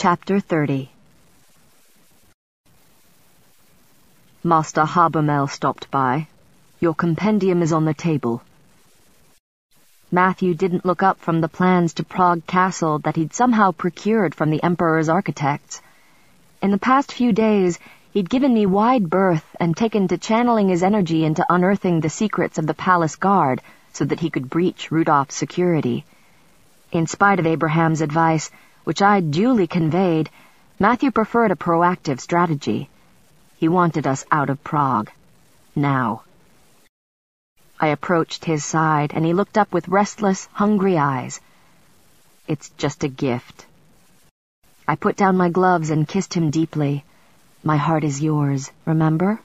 Chapter 30. Master Habermel stopped by. Your compendium is on the table. Matthew didn't look up from the plans to Prague Castle that he'd somehow procured from the Emperor's architects. In the past few days, he'd given me wide berth and taken to channeling his energy into unearthing the secrets of the palace guard so that he could breach Rudolph's security. In spite of Abraham's advice, which I'd duly conveyed, Matthew preferred a proactive strategy. He wanted us out of Prague. Now. I approached his side, and he looked up with restless, hungry eyes. It's just a gift. I put down my gloves and kissed him deeply. My heart is yours, remember?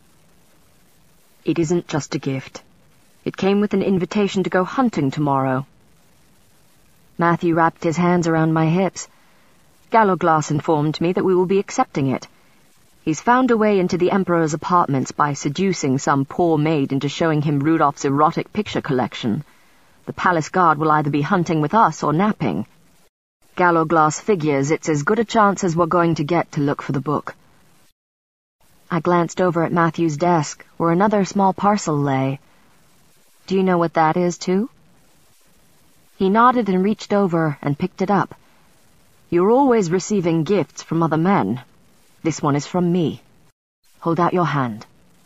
It isn't just a gift. It came with an invitation to go hunting tomorrow. Matthew wrapped his hands around my hips. Galloglass informed me that we will be accepting it. He's found a way into the Emperor's apartments by seducing some poor maid into showing him Rudolph's erotic picture collection. The palace guard will either be hunting with us or napping. Galloglass figures it's as good a chance as we're going to get to look for the book. I glanced over at Matthew's desk, where another small parcel lay. Do you know what that is, too? He nodded and reached over and picked it up. You're always receiving gifts from other men. This one is from me. Hold out your hand.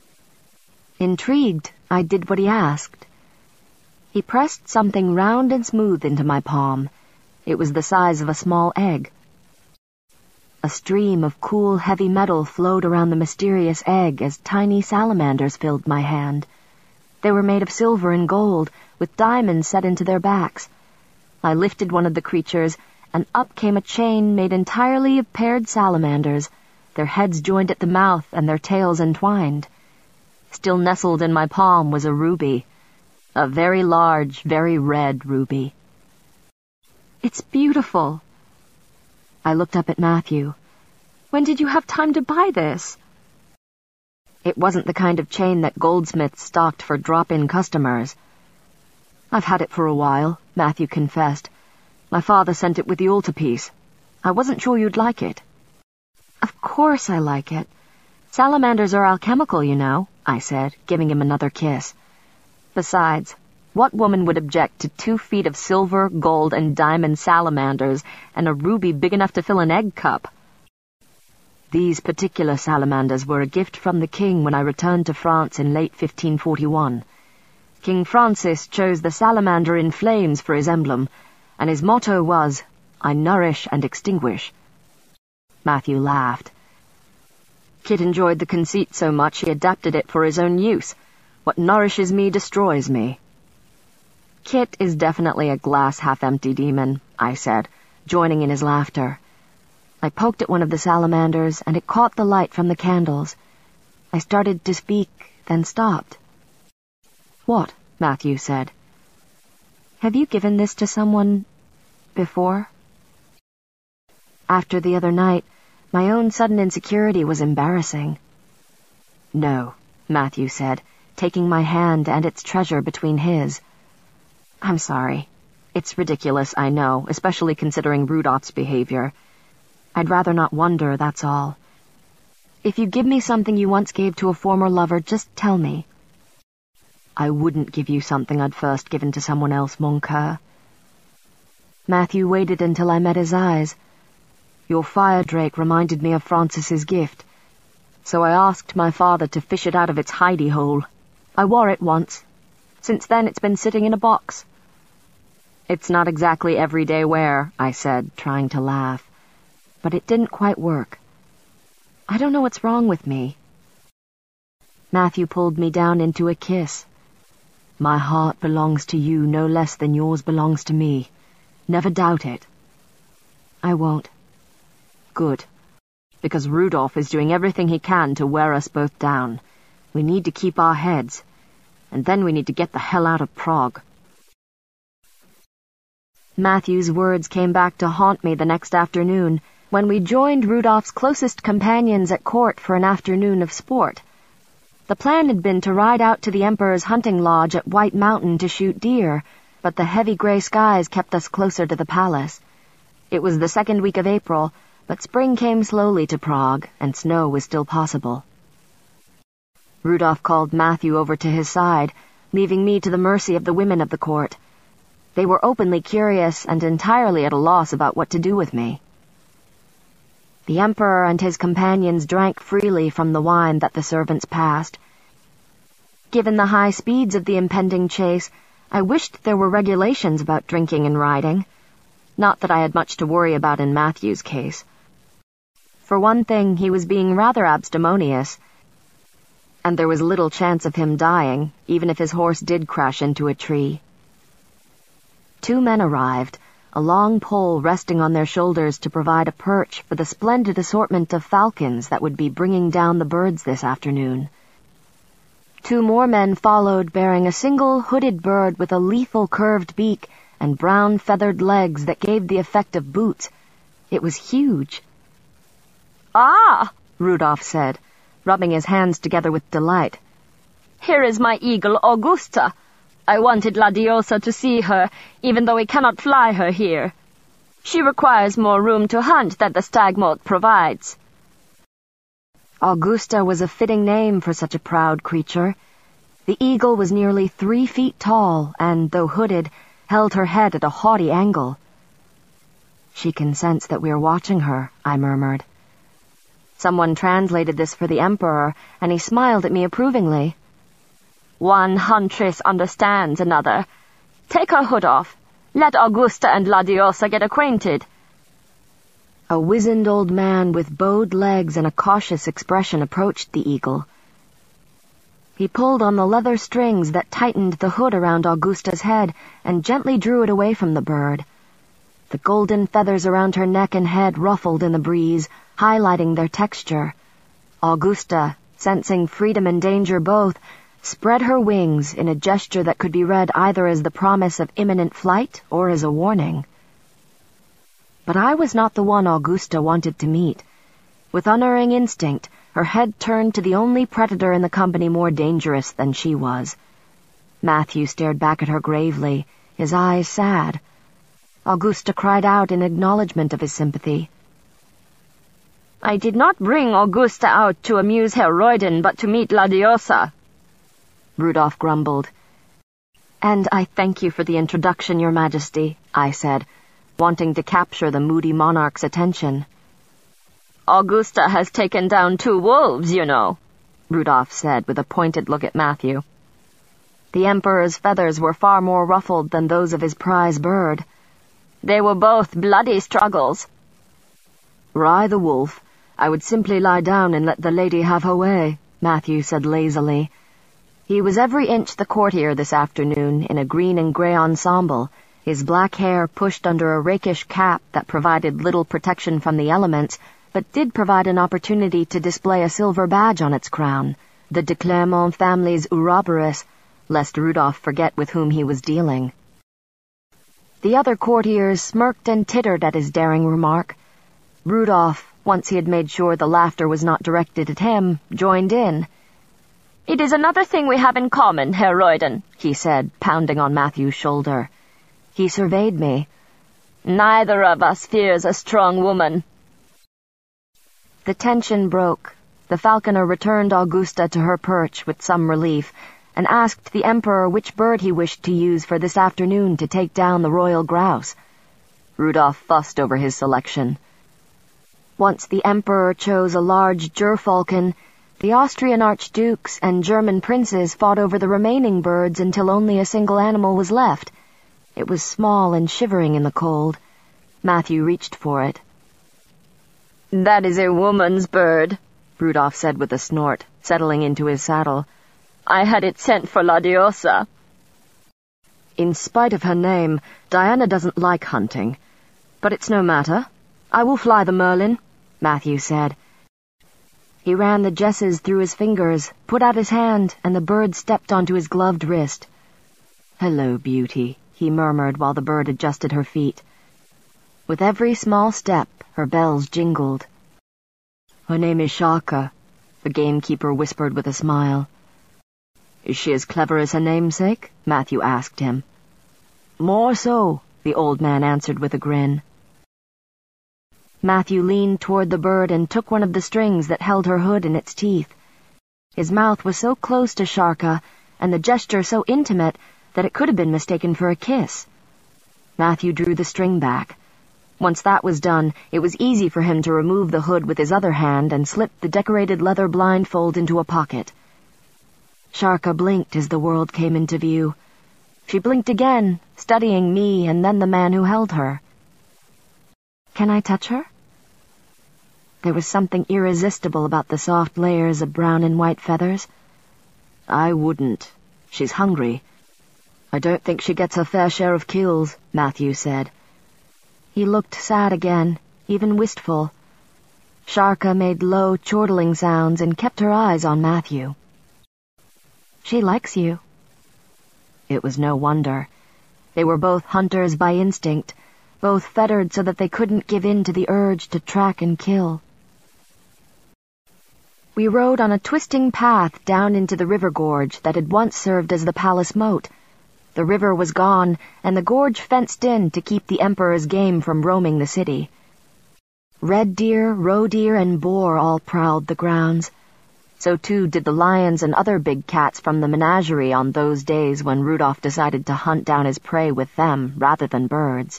Intrigued, I did what he asked. He pressed something round and smooth into my palm. It was the size of a small egg. A stream of cool, heavy metal flowed around the mysterious egg as tiny salamanders filled my hand. They were made of silver and gold, with diamonds set into their backs. I lifted one of the creatures, and up came a chain made entirely of paired salamanders, their heads joined at the mouth and their tails entwined. Still nestled in my palm was a ruby, a very large, very red ruby. It's beautiful. I looked up at Matthew. When did you have time to buy this? It wasn't the kind of chain that goldsmiths stocked for drop-in customers. I've had it for a while, Matthew confessed. My father sent it with the altarpiece. I wasn't sure you'd like it. Of course I like it. Salamanders are alchemical, you know, I said, giving him another kiss. Besides, what woman would object to 2 feet of silver, gold, and diamond salamanders and a ruby big enough to fill an egg cup? These particular salamanders were a gift from the king when I returned to France in late 1541. King Francis chose the salamander in flames for his emblem, and his motto was, I nourish and extinguish. Matthew laughed. Kit enjoyed the conceit so much he adapted it for his own use. What nourishes me destroys me. Kit is definitely a glass-half-empty demon, I said, joining in his laughter. I poked at one of the salamanders, and it caught the light from the candles. I started to speak, then stopped. What? Matthew said. Have you given this to someone before? After the other night, my own sudden insecurity was embarrassing. No, Matthew said, taking my hand and its treasure between his. I'm sorry. It's ridiculous, I know, especially considering Rudolph's behavior. I'd rather not wonder, that's all. If you give me something you once gave to a former lover, just tell me. I wouldn't give you something I'd first given to someone else, mon coeur. Matthew waited until I met his eyes. Your fire drake reminded me of Francis's gift, so I asked my father to fish it out of its hidey hole. I wore it once. Since then it's been sitting in a box. It's not exactly everyday wear, I said, trying to laugh, but it didn't quite work. I don't know what's wrong with me. Matthew pulled me down into a kiss. My heart belongs to you no less than yours belongs to me. Never doubt it. I won't. Good. Because Rudolph is doing everything he can to wear us both down. We need to keep our heads. And then we need to get the hell out of Prague. Matthew's words came back to haunt me the next afternoon, when we joined Rudolph's closest companions at court for an afternoon of sport. The plan had been to ride out to the Emperor's hunting lodge at White Mountain to shoot deer, but the heavy gray skies kept us closer to the palace. It was the second week of April, but spring came slowly to Prague, and snow was still possible. Rudolph called Matthew over to his side, leaving me to the mercy of the women of the court. They were openly curious and entirely at a loss about what to do with me. The Emperor and his companions drank freely from the wine that the servants passed. Given the high speeds of the impending chase, I wished there were regulations about drinking and riding. Not that I had much to worry about in Matthew's case. For one thing, he was being rather abstemious, and there was little chance of him dying, even if his horse did crash into a tree. 2 men arrived, a long pole resting on their shoulders to provide a perch for the splendid assortment of falcons that would be bringing down the birds this afternoon. 2 more men followed, bearing a single hooded bird with a lethal curved beak and brown feathered legs that gave the effect of boots. It was huge. "Ah!" Rudolph said, rubbing his hands together with delight. "Here is my eagle, Augusta. I wanted La Diosa to see her, even though we cannot fly her here. She requires more room to hunt than the stag-moult provides." Augusta was a fitting name for such a proud creature. The eagle was nearly 3 feet tall and, though hooded, held her head at a haughty angle. "She can sense that we are watching her," I murmured. Someone translated this for the Emperor, and he smiled at me approvingly. "One huntress understands another. Take her hood off. Let Augusta and La Diosa get acquainted." A wizened old man with bowed legs and a cautious expression approached the eagle. He pulled on the leather strings that tightened the hood around Augusta's head and gently drew it away from the bird. The golden feathers around her neck and head ruffled in the breeze, highlighting their texture. Augusta, sensing freedom and danger both, spread her wings in a gesture that could be read either as the promise of imminent flight or as a warning. But I was not the one Augusta wanted to meet. With unerring instinct, her head turned to the only predator in the company more dangerous than she was. Matthew stared back at her gravely, his eyes sad. Augusta cried out in acknowledgement of his sympathy. "I did not bring Augusta out to amuse Herr Reuden, but to meet La Diosa," Rudolph grumbled. "And I thank you for the introduction, Your Majesty," I said, wanting to capture the moody monarch's attention. "Augusta has taken down 2 wolves, you know," Rudolph said with a pointed look at Matthew. The Emperor's feathers were far more ruffled than those of his prize bird. "They were both bloody struggles." "Were I the wolf, I would simply lie down and let the lady have her way," Matthew said lazily. He was every inch the courtier this afternoon in a green and grey ensemble, his black hair pushed under a rakish cap that provided little protection from the elements, but did provide an opportunity to display a silver badge on its crown, the de Clermont family's Ouroboros, lest Rudolph forget with whom he was dealing. The other courtiers smirked and tittered at his daring remark. Rudolph, once he had made sure the laughter was not directed at him, joined in. "It is another thing we have in common, Herr Reuden," he said, pounding on Matthew's shoulder. He surveyed me. "Neither of us fears a strong woman." The tension broke. The falconer returned Augusta to her perch with some relief, and asked the Emperor which bird he wished to use for this afternoon to take down the royal grouse. Rudolph fussed over his selection. Once the Emperor chose a large gerfalcon, the Austrian archdukes and German princes fought over the remaining birds until only a single animal was left. It was small and shivering in the cold. Matthew reached for it. "That is a woman's bird," Rudolph said with a snort, settling into his saddle. "I had it sent for La Diosa." "In spite of her name, Diana doesn't like hunting. But it's no matter. I will fly the Merlin," Matthew said. He ran the jesses through his fingers, put out his hand, and the bird stepped onto his gloved wrist. "Hello, beauty," he murmured while the bird adjusted her feet. With every small step, her bells jingled. "Her name is Shaka," the gamekeeper whispered with a smile. "Is she as clever as her namesake?" Matthew asked him. "More so," the old man answered with a grin. Matthew leaned toward the bird and took one of the strings that held her hood in its teeth. His mouth was so close to Sharka, and the gesture so intimate, that it could have been mistaken for a kiss. Matthew drew the string back. Once that was done, it was easy for him to remove the hood with his other hand and slip the decorated leather blindfold into a pocket. Sharka blinked as the world came into view. She blinked again, studying me and then the man who held her. "Can I touch her?" There was something irresistible about the soft layers of brown and white feathers. "I wouldn't. She's hungry. I don't think she gets her fair share of kills," Matthew said. He looked sad again, even wistful. Sharka made low, chortling sounds and kept her eyes on Matthew. "She likes you." It was no wonder. They were both hunters by instinct, both fettered so that they couldn't give in to the urge to track and kill. We rode on a twisting path down into the river gorge that had once served as the palace moat. The river was gone, and the gorge fenced in to keep the Emperor's game from roaming the city. Red deer, roe deer, and boar all prowled the grounds. So too did the lions and other big cats from the menagerie on those days when Rudolph decided to hunt down his prey with them rather than birds.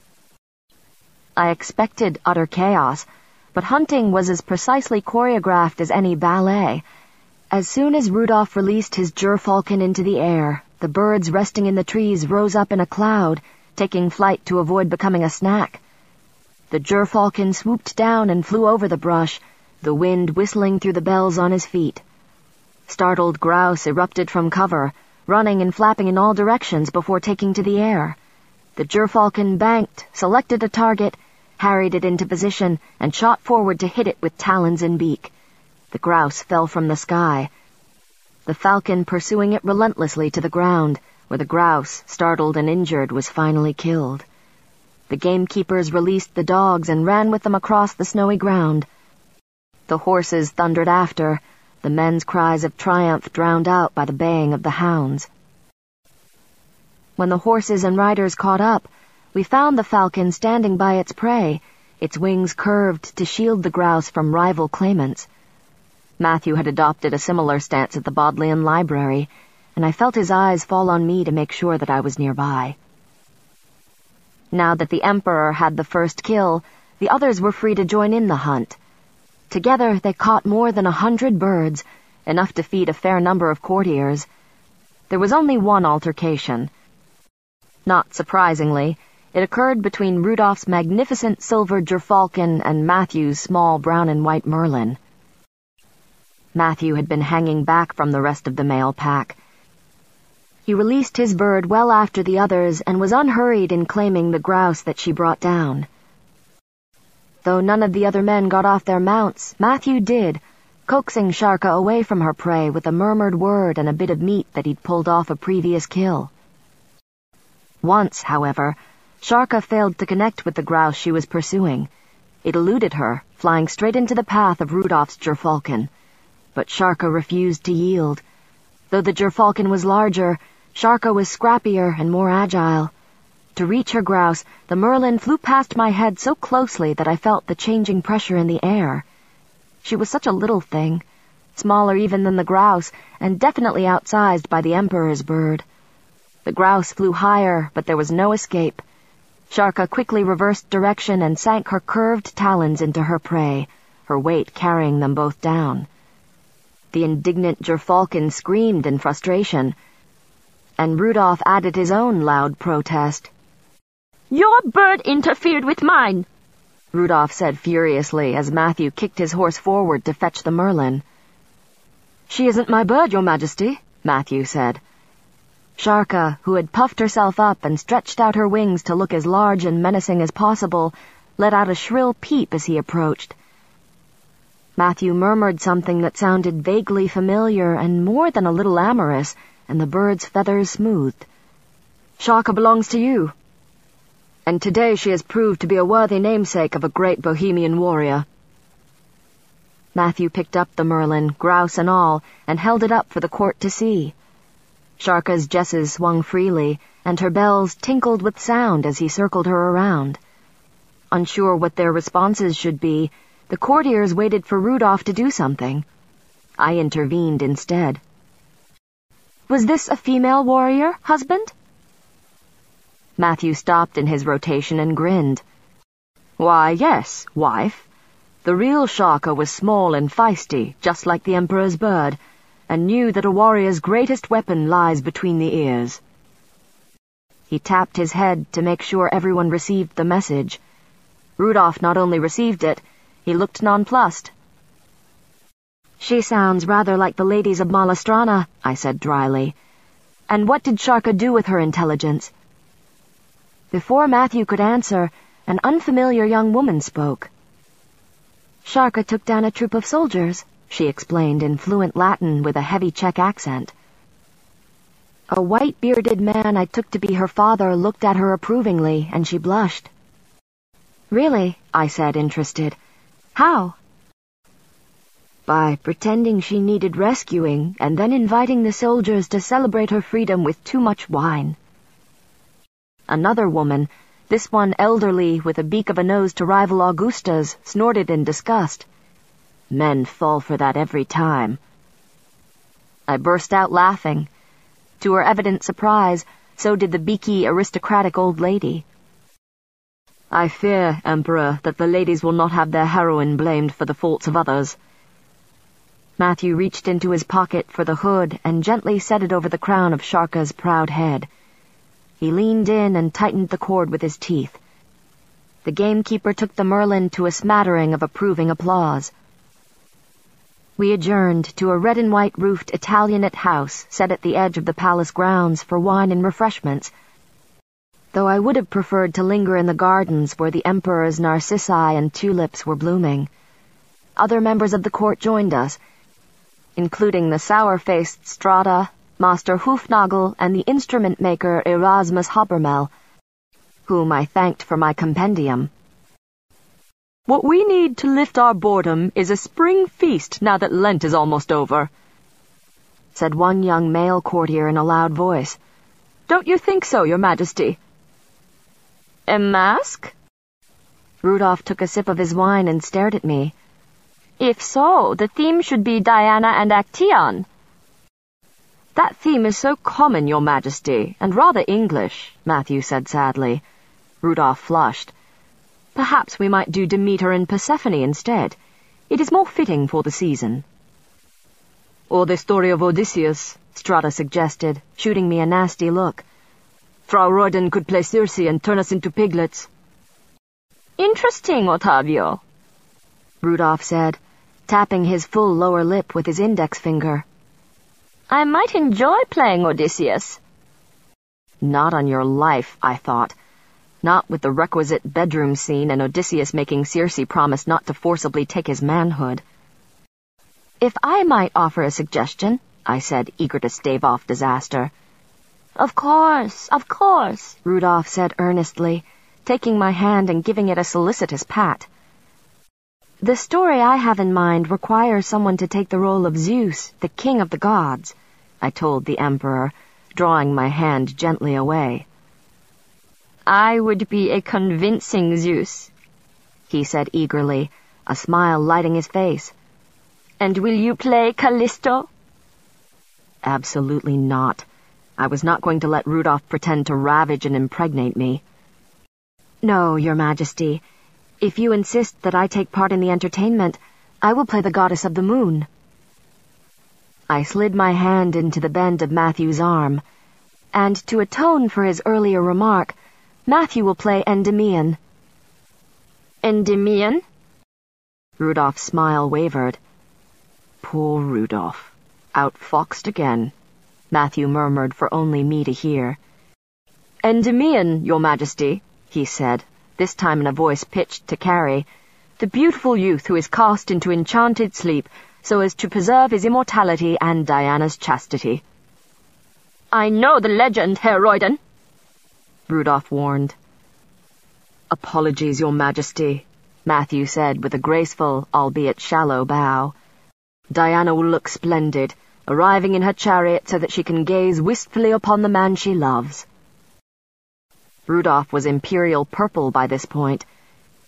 I expected utter chaos, but hunting was as precisely choreographed as any ballet. As soon as Rudolph released his gerfalcon into the air, the birds resting in the trees rose up in a cloud, taking flight to avoid becoming a snack. The gerfalcon swooped down and flew over the brush, the wind whistling through the bells on his feet. Startled grouse erupted from cover, running and flapping in all directions before taking to the air. The gerfalcon banked, selected a target, harried it into position, and shot forward to hit it with talons and beak. The grouse fell from the sky, the falcon pursuing it relentlessly to the ground, where the grouse, startled and injured, was finally killed. The gamekeepers released the dogs and ran with them across the snowy ground. The horses thundered after, the men's cries of triumph drowned out by the baying of the hounds. When the horses and riders caught up, we found the falcon standing by its prey, its wings curved to shield the grouse from rival claimants. Matthew had adopted a similar stance at the Bodleian Library, and I felt his eyes fall on me to make sure that I was nearby. Now that the Emperor had the first kill, the others were free to join in the hunt. Together they caught more than 100 birds, enough to feed a fair number of courtiers. There was only one altercation. Not surprisingly, it occurred between Rudolph's magnificent silver gerfalcon and Matthew's small brown and white merlin. Matthew had been hanging back from the rest of the male pack. He released his bird well after the others and was unhurried in claiming the grouse that she brought down. Though none of the other men got off their mounts, Matthew did, coaxing Sharka away from her prey with a murmured word and a bit of meat that he'd pulled off a previous kill. Once, however, Sharka failed to connect with the grouse she was pursuing. It eluded her, flying straight into the path of Rudolph's gerfalcon. But Sharka refused to yield. Though the gerfalcon was larger, Sharka was scrappier and more agile. To reach her grouse, the merlin flew past my head so closely that I felt the changing pressure in the air. She was such a little thing, smaller even than the grouse, and definitely outsized by the Emperor's bird. The grouse flew higher, but there was no escape. Sharka quickly reversed direction and sank her curved talons into her prey, her weight carrying them both down. The indignant gerfalcon screamed in frustration, and Rudolph added his own loud protest. "Your bird interfered with mine," Rudolph said furiously as Matthew kicked his horse forward to fetch the merlin. "She isn't my bird, Your Majesty," Matthew said. Sharka, who had puffed herself up and stretched out her wings to look as large and menacing as possible, let out a shrill peep as he approached. Matthew murmured something that sounded vaguely familiar and more than a little amorous, and the bird's feathers smoothed. "Sharka belongs to you, and today she has proved to be a worthy namesake of a great Bohemian warrior." Matthew picked up the merlin, grouse and all, and held it up for the court to see. Sharka's jesses swung freely, and her bells tinkled with sound as he circled her around. Unsure what their responses should be, the courtiers waited for Rudolph to do something. I intervened instead. "Was this a female warrior, husband?" Matthew stopped in his rotation and grinned. "Why, yes, wife. The real Shaka was small and feisty, just like the Emperor's bird, and knew that a warrior's greatest weapon lies between the ears." He tapped his head to make sure everyone received the message. Rudolph not only received it, he looked nonplussed. "She sounds rather like the ladies of Malastrana," I said dryly. "And what did Sharka do with her intelligence?" Before Matthew could answer, an unfamiliar young woman spoke. "Sharka took down a troop of soldiers," she explained in fluent Latin with a heavy Czech accent. A white-bearded man I took to be her father looked at her approvingly, and she blushed. "Really?" I said, interested. "How?" "By pretending she needed rescuing, and then inviting the soldiers to celebrate her freedom with too much wine." Another woman, this one elderly with a beak of a nose to rival Augusta's, snorted in disgust. "Men fall for that every time." I burst out laughing. To her evident surprise, so did the beaky, aristocratic old lady. "I fear, Emperor, that the ladies will not have their heroine blamed for the faults of others." Matthew reached into his pocket for the hood and gently set it over the crown of Sharka's proud head. He leaned in and tightened the cord with his teeth. The gamekeeper took the merlin to a smattering of approving applause. We adjourned to a red and white roofed Italianate house set at the edge of the palace grounds for wine and refreshments, though I would have preferred to linger in the gardens where the Emperor's narcissi and tulips were blooming. Other members of the court joined us, including the sour-faced Strada, Master Hufnagel, and the instrument-maker Erasmus Habermel, whom I thanked for my compendium. "What we need to lift our boredom is a spring feast now that Lent is almost over," said one young male courtier in a loud voice. "Don't you think so, Your Majesty?" "A mask?" Rudolph took a sip of his wine and stared at me. "If so, the theme should be Diana and Actaeon." "That theme is so common, Your Majesty, and rather English," Matthew said sadly. Rudolph flushed. "Perhaps we might do Demeter and Persephone instead. It is more fitting for the season." "Or the story of Odysseus," Strada suggested, shooting me a nasty look. "Frau Royden could play Circe and turn us into piglets." "Interesting, Ottavio," Rudolph said, tapping his full lower lip with his index finger. "I might enjoy playing Odysseus." Not on your life, I thought. Not with the requisite bedroom scene and Odysseus making Circe promise not to forcibly take his manhood. "If I might offer a suggestion," I said, eager to stave off disaster. Of course, Rudolph said earnestly, taking my hand and giving it a solicitous pat. "The story I have in mind requires someone to take the role of Zeus, the king of the gods," I told the Emperor, drawing my hand gently away. "I would be a convincing Zeus," he said eagerly, a smile lighting his face. "And will you play Callisto?" Absolutely not. I was not going to let Rudolph pretend to ravage and impregnate me. "No, Your Majesty. If you insist that I take part in the entertainment, I will play the Goddess of the Moon." I slid my hand into the bend of Matthew's arm, and to atone for his earlier remark, Matthew will play Endymion. "Endymion?" Rudolph's smile wavered. Poor Rudolph. Outfoxed again, Matthew murmured for only me to hear. "Endymion, Your Majesty," he said, this time in a voice pitched to carry, "the beautiful youth who is cast into enchanted sleep so as to preserve his immortality and Diana's chastity." "I know the legend, Herr Royden," Rudolph warned. "Apologies, Your Majesty," Matthew said with a graceful, albeit shallow bow. "Diana will look splendid, arriving in her chariot so that she can gaze wistfully upon the man she loves." Rudolph was imperial purple by this point.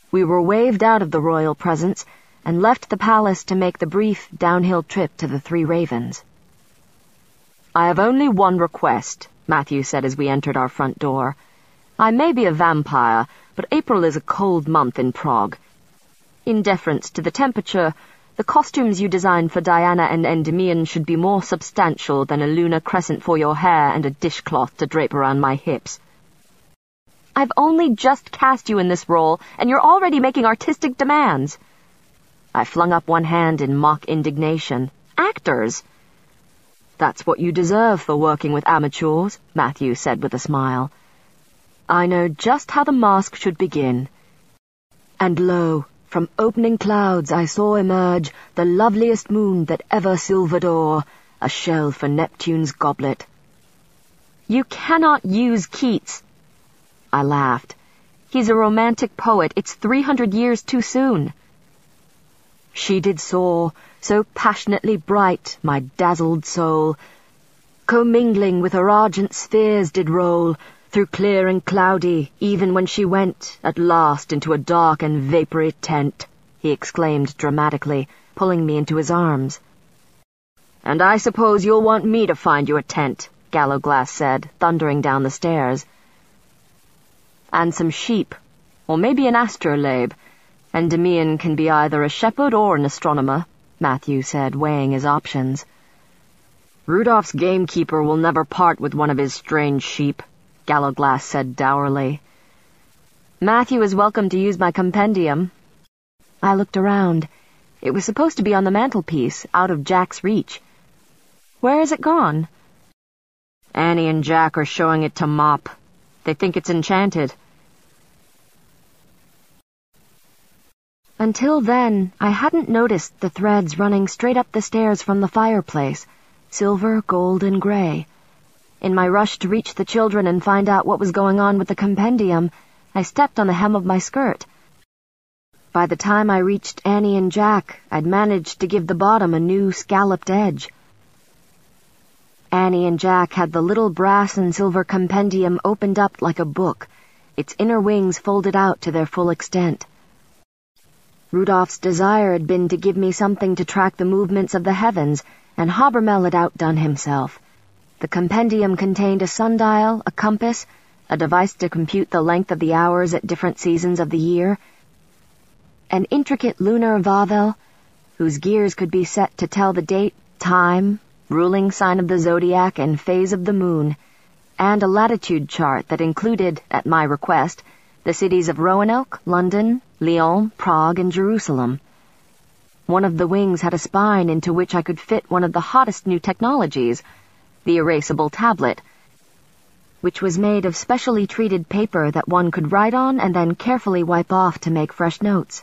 We were waved out of the royal presence and left the palace to make the brief downhill trip to the Three Ravens. "I have only one request," Matthew said as we entered our front door. "I may be a vampire, but April is a cold month in Prague. In deference to the temperature, the costumes you designed for Diana and Endymion should be more substantial than a lunar crescent for your hair and a dishcloth to drape around my hips." "I've only just cast you in this role, and you're already making artistic demands." I flung up one hand in mock indignation. "Actors!" "That's what you deserve for working with amateurs," Matthew said with a smile. "I know just how the mask should begin." And lo, from opening clouds I saw emerge the loveliest moon that ever silvered o'er, a shell for Neptune's goblet. "You cannot use Keats." I laughed. "He's a romantic poet. It's 300 years too soon." She did soar, so passionately bright, my dazzled soul, commingling with her argent spheres did roll, through clear and cloudy, even when she went, at last, into a dark and vapory tent, he exclaimed dramatically, pulling me into his arms. "And I suppose you'll want me to find you a tent," Gallowglass said, thundering down the stairs. "And some sheep, or maybe an astrolabe. Endymion can be either a shepherd or an astronomer," Matthew said, weighing his options. "Rudolph's gamekeeper will never part with one of his strange sheep," Gallowglass said dourly. "Matthew is welcome to use my compendium." I looked around. It was supposed to be on the mantelpiece, out of Jack's reach. "Where has it gone?" "Annie and Jack are showing it to Mop. They think it's enchanted." Until then, I hadn't noticed the threads running straight up the stairs from the fireplace, silver, gold, and gray. In my rush to reach the children and find out what was going on with the compendium, I stepped on the hem of my skirt. By the time I reached Annie and Jack, I'd managed to give the bottom a new scalloped edge. Annie and Jack had the little brass and silver compendium opened up like a book, its inner wings folded out to their full extent. Rudolph's desire had been to give me something to track the movements of the heavens, and Hobermel had outdone himself. The compendium contained a sundial, a compass, a device to compute the length of the hours at different seasons of the year, an intricate lunar vavel, whose gears could be set to tell the date, time, ruling sign of the zodiac, and phase of the moon, and a latitude chart that included, at my request, the cities of Roanoke, London, Lyon, Prague, and Jerusalem. One of the wings had a spine into which I could fit one of the hottest new technologies, the erasable tablet, which was made of specially treated paper that one could write on and then carefully wipe off to make fresh notes.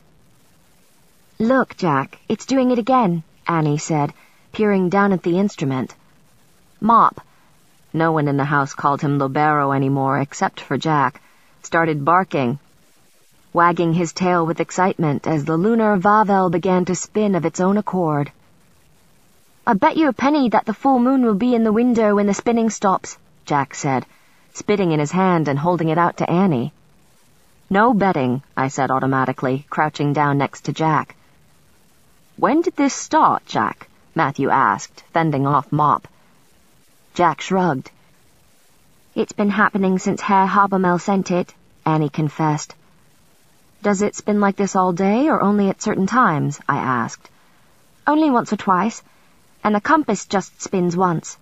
"Look, Jack, it's doing it again," Annie said, peering down at the instrument. Mop, no one in the house called him Lobero anymore except for Jack, started barking, wagging his tail with excitement as the lunar vavel began to spin of its own accord. "I bet you a penny that the full moon will be in the window when the spinning stops," Jack said, spitting in his hand and holding it out to Annie. "No betting," I said automatically, crouching down next to Jack. "When did this start, Jack?" Matthew asked, fending off Mop. Jack shrugged. "It's been happening since Herr Hobermel sent it," Annie confessed. "Does it spin like this all day, or only at certain times?" I asked. "Only once or twice, and the compass just spins once."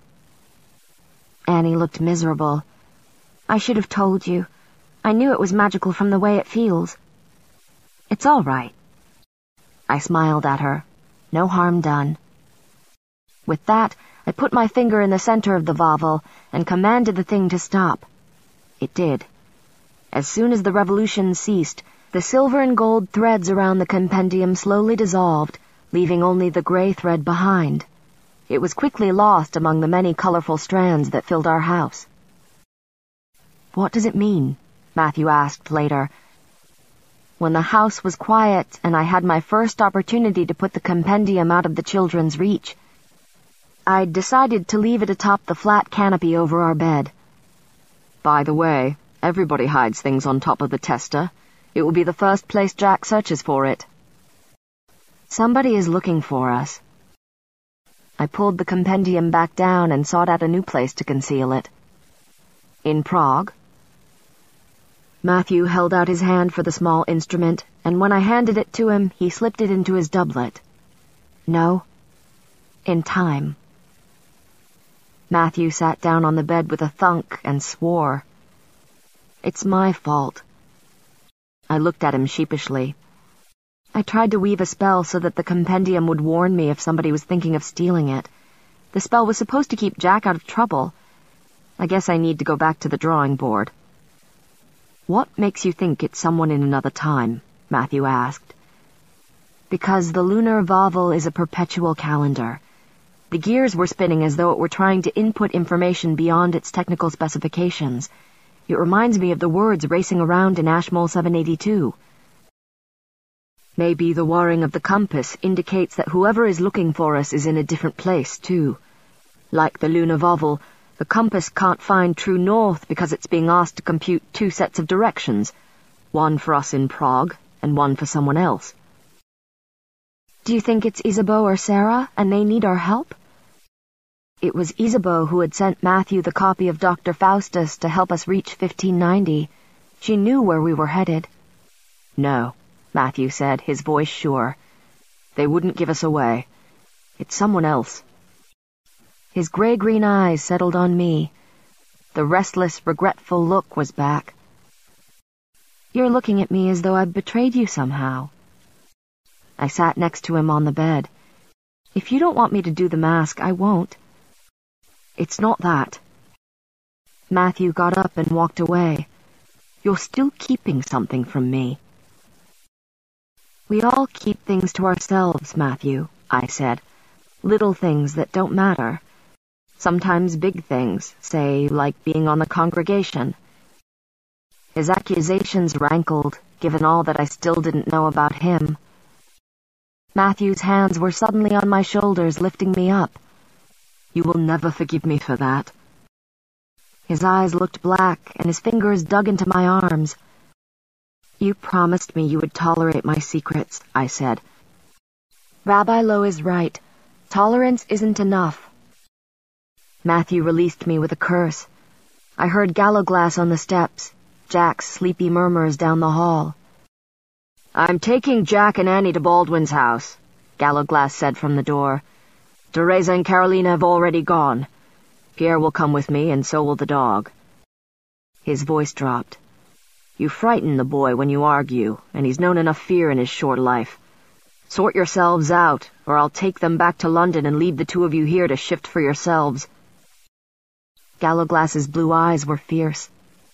Annie looked miserable. "I should have told you. I knew it was magical from the way it feels." "It's all right." I smiled at her. No harm done. With that, I put my finger in the center of the vavel and commanded the thing to stop. It did. As soon as the revolution ceased, the silver and gold threads around the compendium slowly dissolved, leaving only the gray thread behind. It was quickly lost among the many colorful strands that filled our house. "What does it mean?" Matthew asked later. When the house was quiet and I had my first opportunity to put the compendium out of the children's reach, I'd decided to leave it atop the flat canopy over our bed. "By the way, everybody hides things on top of the tester. It will be the first place Jack searches for it. Somebody is looking for us. I pulled the compendium back down and sought out a new place to conceal it. In Prague? Matthew held out his hand for the small instrument, and when I handed it to him, he slipped it into his doublet. No. In time. Matthew sat down on the bed with a thunk and swore. It's my fault. I looked at him sheepishly. I tried to weave a spell so that the compendium would warn me if somebody was thinking of stealing it. The spell was supposed to keep Jack out of trouble. I guess I need to go back to the drawing board. What makes you think it's someone in another time? Matthew asked. Because the lunar Vavel is a perpetual calendar. The gears were spinning as though it were trying to input information beyond its technical specifications. It reminds me of the words racing around in Ashmole 782. Maybe the whirring of the compass indicates that whoever is looking for us is in a different place, too. Like the lunar Vavel, the compass can't find true north because it's being asked to compute two sets of directions, one for us in Prague and one for someone else. Do you think it's Isabeau or Sarah, and they need our help? It was Isabeau who had sent Matthew the copy of Dr. Faustus to help us reach 1590. She knew where we were headed. No, Matthew said, his voice sure. They wouldn't give us away. It's someone else. His gray-green eyes settled on me. The restless, regretful look was back. You're looking at me as though I've betrayed you somehow. I sat next to him on the bed. If you don't want me to do the mask, I won't. It's not that. Matthew got up and walked away. You're still keeping something from me. We all keep things to ourselves, Matthew, I said. Little things that don't matter. Sometimes big things, say, like being on the congregation. His accusations rankled, given all that I still didn't know about him. Matthew's hands were suddenly on my shoulders, lifting me up. You will never forgive me for that. His eyes looked black, and his fingers dug into my arms. You promised me you would tolerate my secrets, I said. Rabbi Lowe is right. Tolerance isn't enough. Matthew released me with a curse. I heard Gallowglass on the steps, Jack's sleepy murmurs down the hall. I'm taking Jack and Annie to Baldwin's house, Gallowglass said from the door. Teresa and Carolina have already gone. Pierre will come with me, and so will the dog. His voice dropped. You frighten the boy when you argue, and he's known enough fear in his short life. Sort yourselves out, or I'll take them back to London and leave the two of you here to shift for yourselves. Gallowglass's blue eyes were fierce.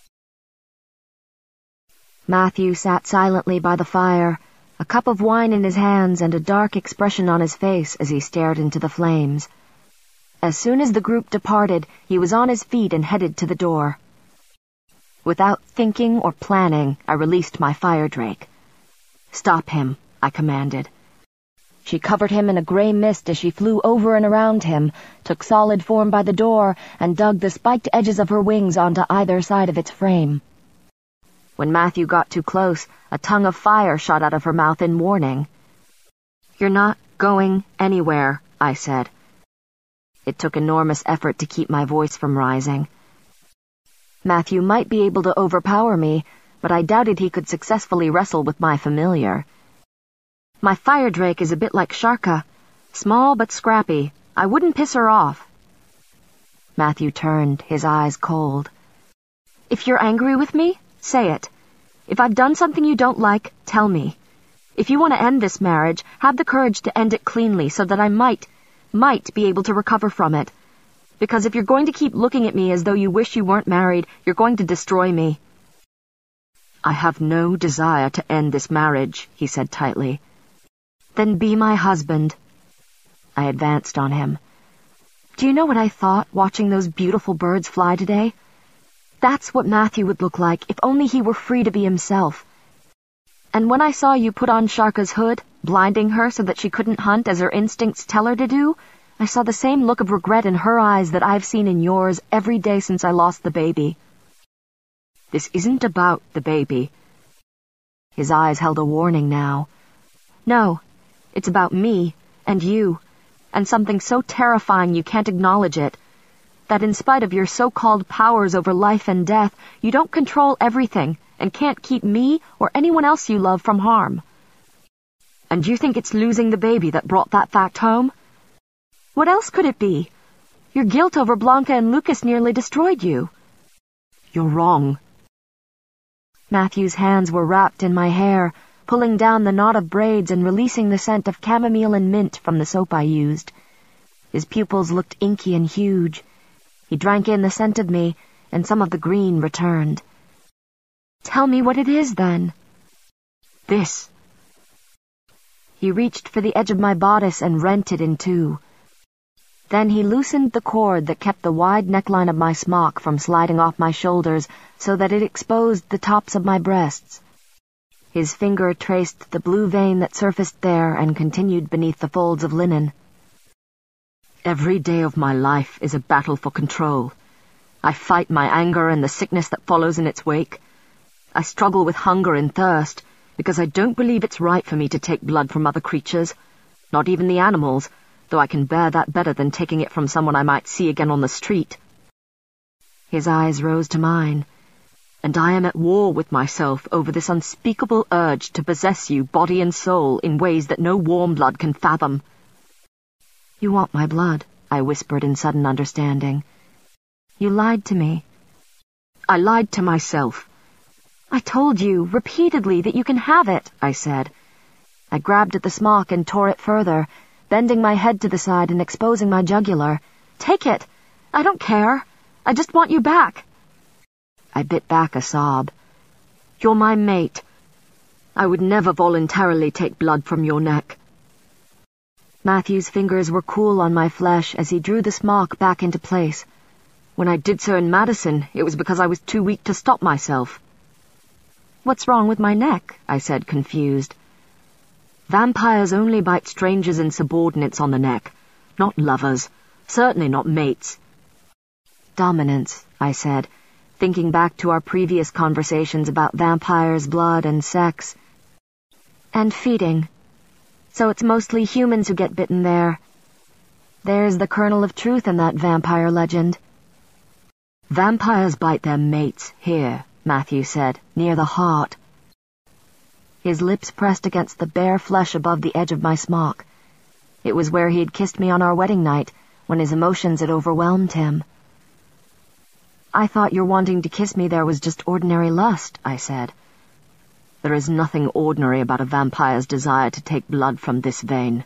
Matthew sat silently by the fire, a cup of wine in his hands and a dark expression on his face as he stared into the flames. As soon as the group departed, he was on his feet and headed to the door. Without thinking or planning, I released my fire drake. Stop him, I commanded. She covered him in a gray mist as she flew over and around him, took solid form by the door, and dug the spiked edges of her wings onto either side of its frame. When Matthew got too close, a tongue of fire shot out of her mouth in warning. You're not going anywhere, I said. It took enormous effort to keep my voice from rising. Matthew might be able to overpower me, but I doubted he could successfully wrestle with my familiar. My fire drake is a bit like Sharka, small but scrappy. I wouldn't piss her off. Matthew turned, his eyes cold. If you're angry with me, say it. If I've done something you don't like, tell me. If you want to end this marriage, have the courage to end it cleanly so that I might be able to recover from it. Because if you're going to keep looking at me as though you wish you weren't married, you're going to destroy me. I have no desire to end this marriage, he said tightly. Then be my husband. I advanced on him. Do you know what I thought watching those beautiful birds fly today? That's what Matthew would look like if only he were free to be himself. And when I saw you put on Sharka's hood, blinding her so that she couldn't hunt as her instincts tell her to do, I saw the same look of regret in her eyes that I've seen in yours every day since I lost the baby. This isn't about the baby. His eyes held a warning now. "No, it's about me, and you, and something so terrifying you can't acknowledge it. That in spite of your so-called powers over life and death, you don't control everything, and can't keep me or anyone else you love from harm." "And you think it's losing the baby that brought that fact home?" "What else could it be? Your guilt over Blanca and Lucas nearly destroyed you." "You're wrong." Matthew's hands were wrapped in my hair, pulling down the knot of braids and releasing the scent of chamomile and mint from the soap I used. His pupils looked inky and huge. He drank in the scent of me, and some of the green returned. "Tell me what it is, then." "This." He reached for the edge of my bodice and rent it in two. Then he loosened the cord that kept the wide neckline of my smock from sliding off my shoulders so that it exposed the tops of my breasts. His finger traced the blue vein that surfaced there and continued beneath the folds of linen. "Every day of my life is a battle for control. I fight my anger and the sickness that follows in its wake. I struggle with hunger and thirst because I don't believe it's right for me to take blood from other creatures, not even the animals, though I can bear that better than taking it from someone I might see again on the street." His eyes rose to mine. "And I am at war with myself over this unspeakable urge to possess you body and soul in ways that no warm blood can fathom." "You want my blood," I whispered in sudden understanding. "You lied to me." "I lied to myself." "I told you, repeatedly, that you can have it," I said. I grabbed at the smock and tore it further, bending my head to the side and exposing my jugular. "Take it! I don't care! I just want you back!" I bit back a sob. "You're my mate. I would never voluntarily take blood from your neck." Matthew's fingers were cool on my flesh as he drew the smock back into place. "When I did so in Madison, it was because I was too weak to stop myself." "What's wrong with my neck?" I said, confused. "Vampires only bite strangers and subordinates on the neck, not lovers, certainly not mates." "Dominance," I said, thinking back to our previous conversations about vampires, blood, and sex. "And feeding. So it's mostly humans who get bitten there. There's the kernel of truth in that vampire legend." "Vampires bite their mates here," Matthew said, "near the heart." His lips pressed against the bare flesh above the edge of my smock. It was where he had kissed me on our wedding night, when his emotions had overwhelmed him. "I thought your wanting to kiss me there was just ordinary lust," I said. "There is nothing ordinary about a vampire's desire to take blood from this vein."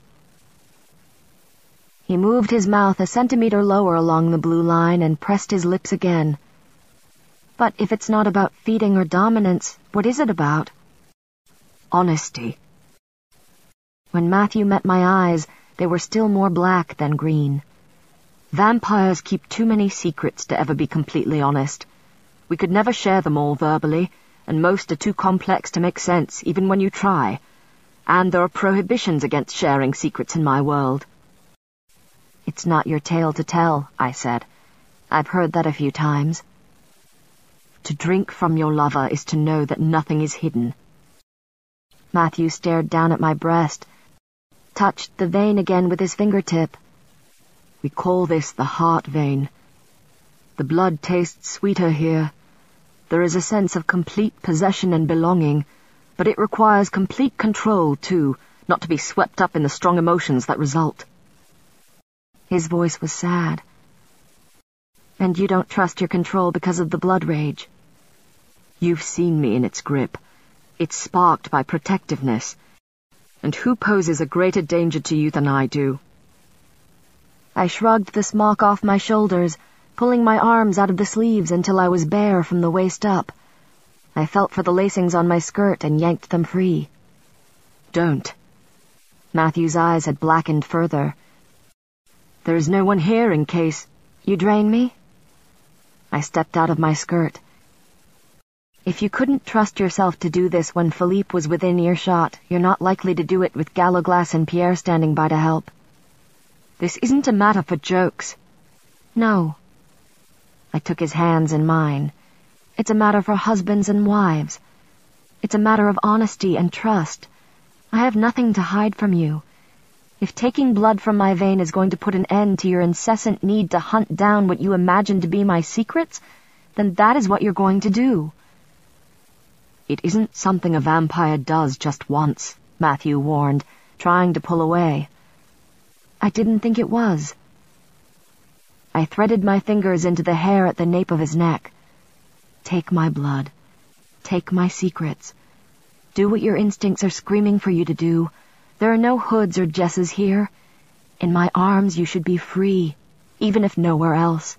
He moved his mouth a centimeter lower along the blue line and pressed his lips again. "But if it's not about feeding or dominance, what is it about?" "Honesty." When Matthew met my eyes, they were still more black than green. "Vampires keep too many secrets to ever be completely honest. We could never share them all verbally, and most are too complex to make sense, even when you try. And there are prohibitions against sharing secrets in my world." "It's not your tale to tell," I said. "I've heard that a few times." "To drink from your lover is to know that nothing is hidden." Matthew stared down at my breast, touched the vein again with his fingertip. "We call this the heart vein. The blood tastes sweeter here. There is a sense of complete possession and belonging, but it requires complete control, too, not to be swept up in the strong emotions that result." His voice was sad. "And you don't trust your control because of the blood rage?" "You've seen me in its grip. It's sparked by protectiveness. And who poses a greater danger to you than I do?" I shrugged the smock off my shoulders, pulling my arms out of the sleeves until I was bare from the waist up. I felt for the lacings on my skirt and yanked them free. "Don't." Matthew's eyes had blackened further. "There is no one here in case—" "You drain me?" I stepped out of my skirt. "If you couldn't trust yourself to do this when Philippe was within earshot, you're not likely to do it with Galloglass and Pierre standing by to help." "This isn't a matter for jokes." "No." I took his hands in mine. "It's a matter for husbands and wives. It's a matter of honesty and trust. I have nothing to hide from you. If taking blood from my vein is going to put an end to your incessant need to hunt down what you imagine to be my secrets, then that is what you're going to do." "It isn't something a vampire does just once," Matthew warned, trying to pull away. "I didn't think it was." I threaded my fingers into the hair at the nape of his neck. "Take my blood. Take my secrets. Do what your instincts are screaming for you to do. There are no Hoods or Jesses here. In my arms you should be free, even if nowhere else."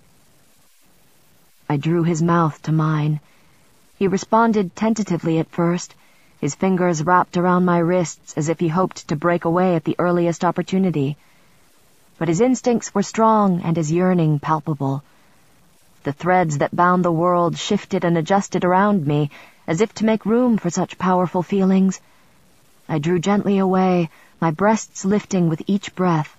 I drew his mouth to mine. He responded tentatively at first, his fingers wrapped around my wrists as if he hoped to break away at the earliest opportunity. But his instincts were strong and his yearning palpable. The threads that bound the world shifted and adjusted around me, as if to make room for such powerful feelings. I drew gently away, my breasts lifting with each breath.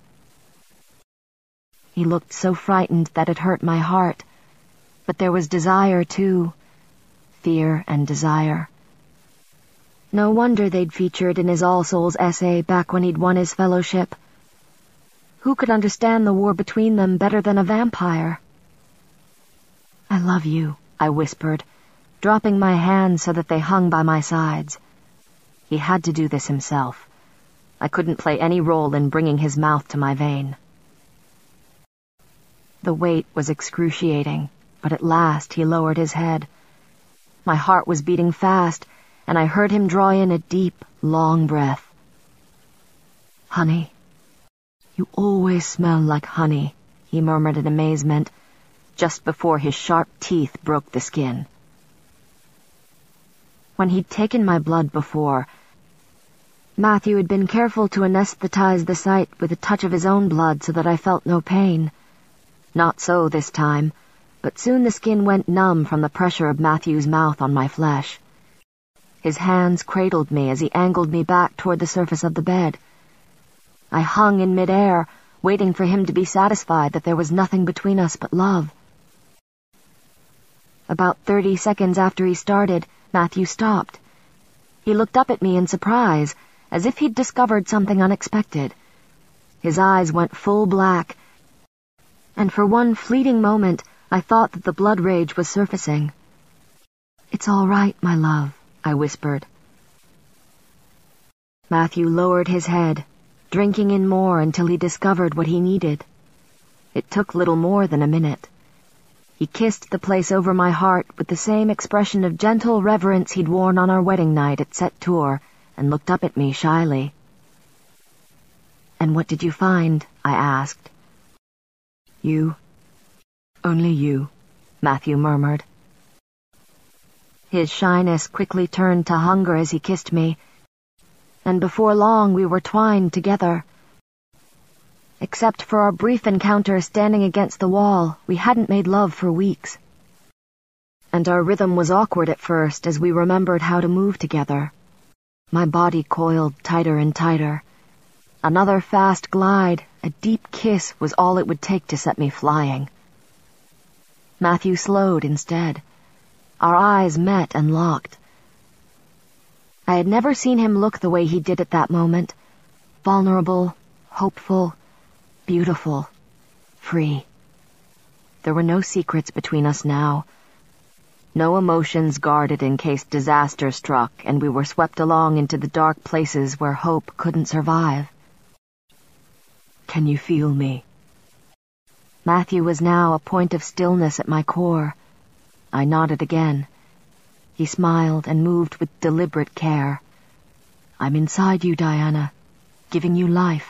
He looked so frightened that it hurt my heart. But there was desire, too. Fear and desire. No wonder they'd featured in his All Souls essay back when he'd won his fellowship. Who could understand the war between them better than a vampire? "I love you," I whispered, dropping my hands so that they hung by my sides. He had to do this himself. I couldn't play any role in bringing his mouth to my vein. The weight was excruciating, but at last he lowered his head. My heart was beating fast, and I heard him draw in a deep, long breath. "Honey, you always smell like honey," he murmured in amazement, just before his sharp teeth broke the skin. When he'd taken my blood before, Matthew had been careful to anesthetize the site with a touch of his own blood so that I felt no pain. Not so this time, but soon the skin went numb from the pressure of Matthew's mouth on my flesh. His hands cradled me as he angled me back toward the surface of the bed. I hung in midair, waiting for him to be satisfied that there was nothing between us but love. About 30 seconds after he started, Matthew stopped. He looked up at me in surprise, as if he'd discovered something unexpected. His eyes went full black, and for one fleeting moment I thought that the blood rage was surfacing. "It's all right, my love," I whispered. Matthew lowered his head, drinking in more until he discovered what he needed. It took little more than a minute. He kissed the place over my heart with the same expression of gentle reverence he'd worn on our wedding night at Set Tour, and looked up at me shyly. "And what did you find?" I asked. "You. Only you," Matthew murmured. His shyness quickly turned to hunger as he kissed me, and before long we were twined together. Except for our brief encounter standing against the wall, we hadn't made love for weeks. And our rhythm was awkward at first as we remembered how to move together. My body coiled tighter and tighter. Another fast glide, a deep kiss was all it would take to set me flying. Matthew slowed instead. Our eyes met and locked. I had never seen him look the way he did at that moment. Vulnerable, hopeful, beautiful, free. There were no secrets between us now. No emotions guarded in case disaster struck and we were swept along into the dark places where hope couldn't survive. "Can you feel me?" Matthew was now a point of stillness at my core. I nodded again. He smiled and moved with deliberate care. "I'm inside you, Diana, giving you life."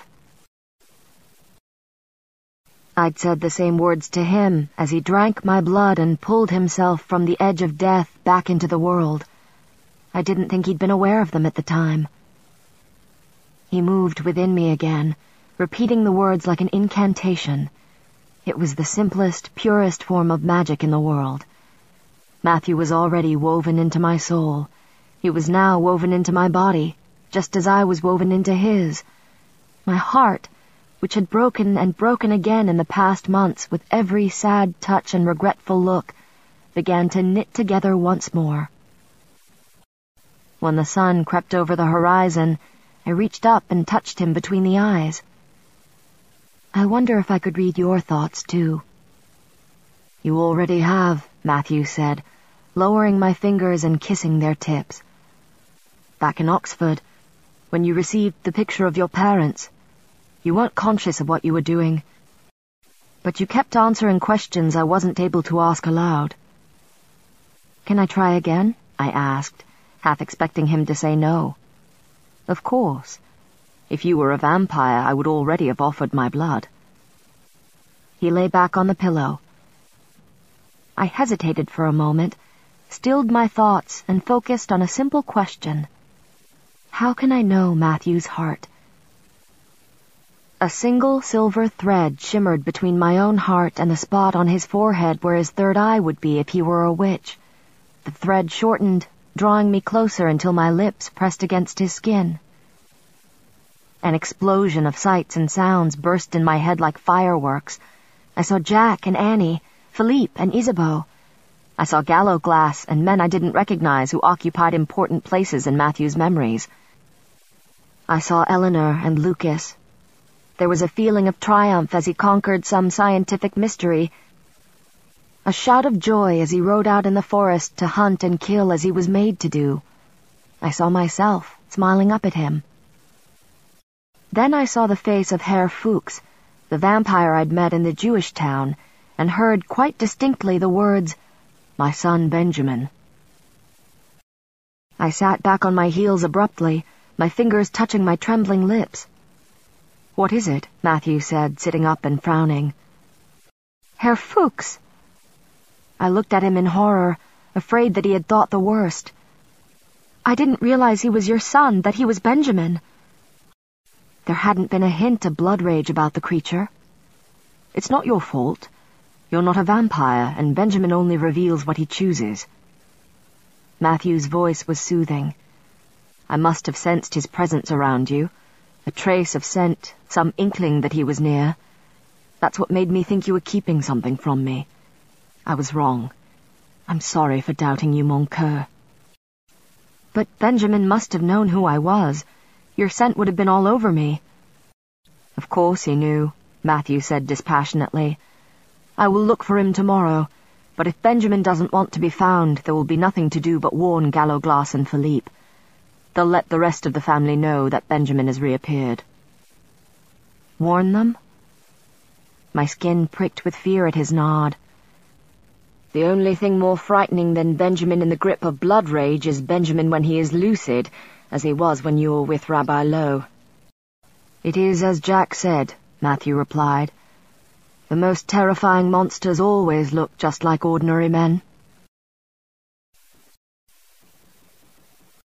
I'd said the same words to him as he drank my blood and pulled himself from the edge of death back into the world. I didn't think he'd been aware of them at the time. He moved within me again, repeating the words like an incantation. It was the simplest, purest form of magic in the world. Matthew was already woven into my soul. He was now woven into my body, just as I was woven into his. My heart, which had broken and broken again in the past months with every sad touch and regretful look, began to knit together once more. When the sun crept over the horizon, I reached up and touched him between the eyes. I wonder if I could read your thoughts, too. You already have, Matthew said, lowering my fingers and kissing their tips. Back in Oxford, when you received the picture of your parents, you weren't conscious of what you were doing, but you kept answering questions I wasn't able to ask aloud. Can I try again? I asked, half expecting him to say no. Of course. If you were a vampire, I would already have offered my blood. He lay back on the pillow. I hesitated for a moment, stilled my thoughts, and focused on a simple question. How can I know Matthew's heart? A single silver thread shimmered between my own heart and the spot on his forehead where his third eye would be if he were a witch. The thread shortened, drawing me closer until my lips pressed against his skin. An explosion of sights and sounds burst in my head like fireworks. I saw Jack and Annie, Philippe and Isabeau. I saw Gallowglass and men I didn't recognize who occupied important places in Matthew's memories. I saw Eleanor and Lucas. There was a feeling of triumph as he conquered some scientific mystery, a shout of joy as he rode out in the forest to hunt and kill as he was made to do. I saw myself, smiling up at him. Then I saw the face of Herr Fuchs, the vampire I'd met in the Jewish town, and heard quite distinctly the words, "My son Benjamin." I sat back on my heels abruptly, my fingers touching my trembling lips. "What is it?" Matthew said, sitting up and frowning. "Herr Fuchs." I looked at him in horror, afraid that he had thought the worst. "I didn't realize he was your son, that he was Benjamin." There hadn't been a hint of blood rage about the creature. "It's not your fault. You're not a vampire, and Benjamin only reveals what he chooses." Matthew's voice was soothing. "I must have sensed his presence around you. A trace of scent, some inkling that he was near. That's what made me think you were keeping something from me. I was wrong. I'm sorry for doubting you, mon coeur." "But Benjamin must have known who I was. Your scent would have been all over me." "Of course he knew," Matthew said dispassionately. "I will look for him tomorrow, but if Benjamin doesn't want to be found, there will be nothing to do but warn Gallowglass and Philippe. They'll let the rest of the family know that Benjamin has reappeared." "Warn them?" My skin pricked with fear at his nod. "The only thing more frightening than Benjamin in the grip of blood rage is Benjamin when he is lucid, as he was when you were with Rabbi Lowe." "It is as Jack said," Matthew replied. "The most terrifying monsters always look just like ordinary men."